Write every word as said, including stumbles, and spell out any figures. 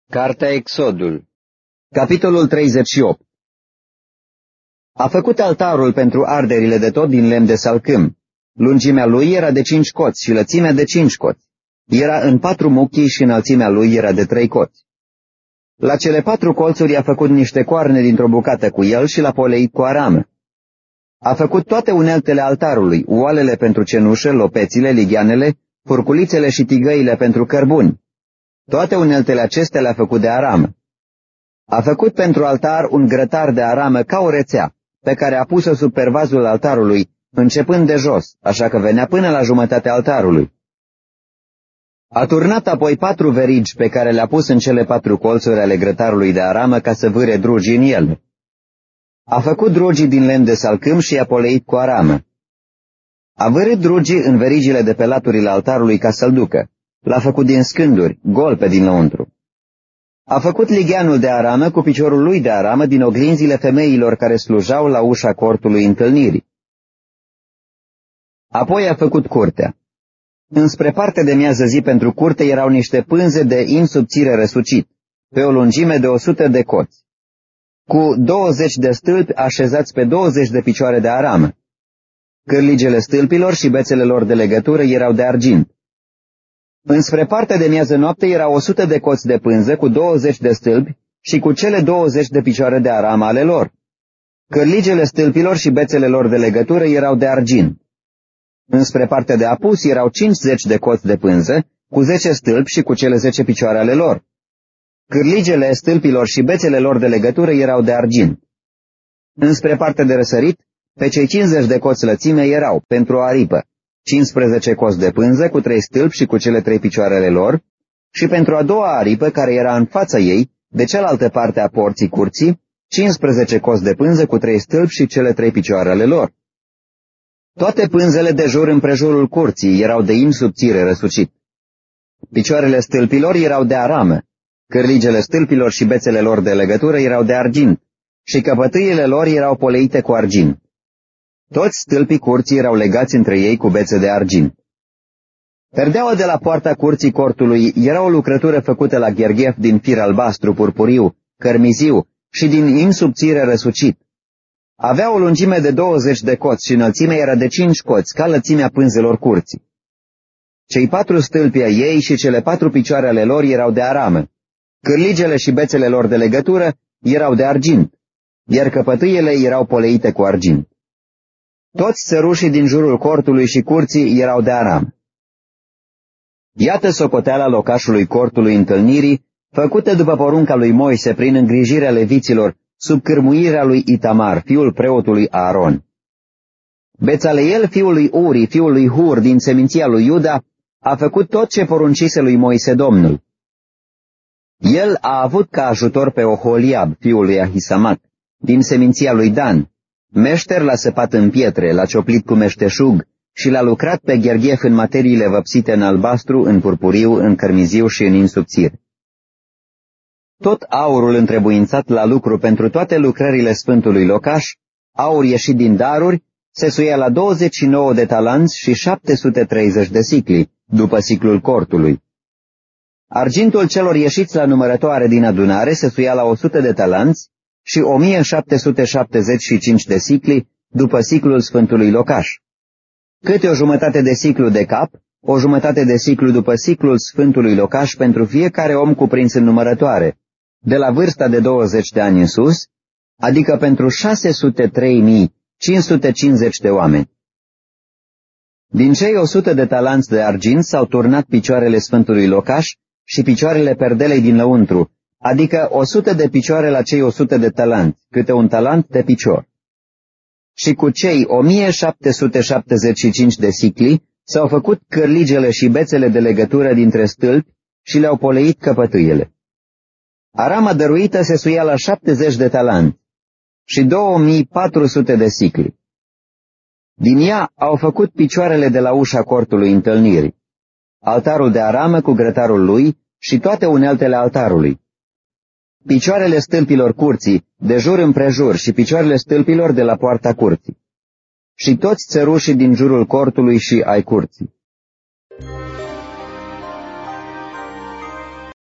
Cartea Exodul, capitolul treizeci și opt. A făcut altarul pentru arderile de tot din lemn de salcâm. Lungimea lui era de cinci coți și lățimea de cinci coți. Era în patru muchii și înălțimea lui era de trei coți. La cele patru colțuri a făcut niște coarne dintr-o bucată cu el și l-a poleit cu aramă. A făcut toate uneltele altarului, oalele pentru cenușă, lopețile, ligheanele, furculițele și tigăile pentru cărbuni. Toate uneltele acestea le-a făcut de aramă. A făcut pentru altar un grătar de aramă ca o rețea, pe care a pus-o sub pervazul altarului, începând de jos, așa că venea până la jumătatea altarului. A turnat apoi patru verigi pe care le-a pus în cele patru colțuri ale grătarului de aramă ca să vâre drugii în ele. A făcut drugii din lemn de salcâm și i-a poleit cu aramă. A vârât drugii în verigile de pe laturile altarului ca să-l ducă. L-a făcut din scânduri, gol pe dinăuntru. A făcut ligheanul de aramă cu piciorul lui de aramă din oglinzile femeilor care slujau la ușa cortului întâlnirii. Apoi a făcut curtea. Înspre partea de miază zi pentru curte erau niște pânze de in subțire răsucit, pe o lungime de o sută de coți, cu douăzeci de stâlpi așezați pe douăzeci de picioare de aramă. Cârligele stâlpilor și bețele lor de legătură erau de argint. Înspre partea de miază noapte erau o sută de coți de pânză cu douăzeci de stâlpi și cu cele douăzeci de picioare de aramă ale lor. Cârligele stâlpilor și bețele lor de legătură erau de argint. Înspre partea de apus erau cincizeci de coți de pânză cu zece stâlpi și cu cele zece picioare ale lor. Cârligele stâlpilor și bețele lor de legătură erau de argint. Înspre partea de răsărit, pe cei cincizeci de coți lățime erau, pentru o aripă, cincisprezece coți de pânză cu trei stâlpi și cu cele trei picioarele lor, și pentru a doua aripă, care era în fața ei, de cealaltă parte a porții curții, cincisprezece coți de pânză cu trei stâlpi și cele trei picioarele lor. Toate pânzele de jur împrejurul curții erau de in subțire răsucit. Picioarele stâlpilor erau de aramă, cârligele stâlpilor și bețele lor de legătură erau de argint, și căpătâiele lor erau poleite cu argint. Toți stâlpii curții erau legați între ei cu bețe de argint. Perdeaua de la poarta curții cortului era o lucrătură făcută la gherghef din fir albastru, purpuriu, cărmiziu și din in subțire răsucit. Avea o lungime de douăzeci de coți și înălțimea era de cinci coți, ca lățimea pânzelor curții. Cei patru stâlpi ai ei și cele patru picioare ale lor erau de aramă. Cârligele și bețele lor de legătură erau de argint, iar căpătâiele erau poleite cu argint. Toți țărușii din jurul cortului și curții erau de aramă. Iată socoteala locașului cortului întâlnirii, făcută după porunca lui Moise prin îngrijirea leviților, sub cârmuirea lui Itamar, fiul preotului Aaron. Bețaleel, fiul lui Uri, fiul lui Hur, din seminția lui Iuda, a făcut tot ce poruncise lui Moise Domnul. El a avut ca ajutor pe Oholiab, fiul lui Ahisamat, din seminția lui Dan. Meșter l-a săpat în pietre, l-a cioplit cu meșteșug și l-a lucrat pe gherghef în materiile văpsite în albastru, în purpuriu, în cărmiziu și în in subțire. Tot aurul întrebuințat la lucru pentru toate lucrările sfântului locaș, aur ieșit din daruri, se suia la douăzeci și nouă de talanți și șapte sute treizeci de sicli, după siclul cortului. Argintul celor ieșiți la numărătoare din adunare se suia la o sută de talanți și o mie șapte sute șaptezeci și cinci de sicli, după siclul sfântului locaș. Câte o jumătate de siclu de cap, o jumătate de siclu după siclul sfântului locaș pentru fiecare om cuprins în numărătoare, de la vârsta de douăzeci de ani în sus, adică pentru șase sute trei mii cinci sute cincizeci de oameni. Din cei o sută de talanți de argint s-au turnat picioarele sfântului locaș și picioarele perdelei din lăuntru, adică o sută de picioare la cei o sută de talanți, câte un talant de picior. Și cu cei o mie șapte sute șaptezeci și cinci de sicli s-au făcut cârligele și bețele de legătură dintre stâlpi și le-au poleit căpătâiele. Arama dăruită se suia la șaptezeci de talanți și două mii patru sute de sicli. Din ea au făcut picioarele de la ușa cortului întâlnirii, altarul de aramă cu grătarul lui și toate uneltele altarului, picioarele stâlpilor curții, de jur împrejur, și picioarele stâlpilor de la poarta curții, și toți țărușii din jurul cortului și ai curții.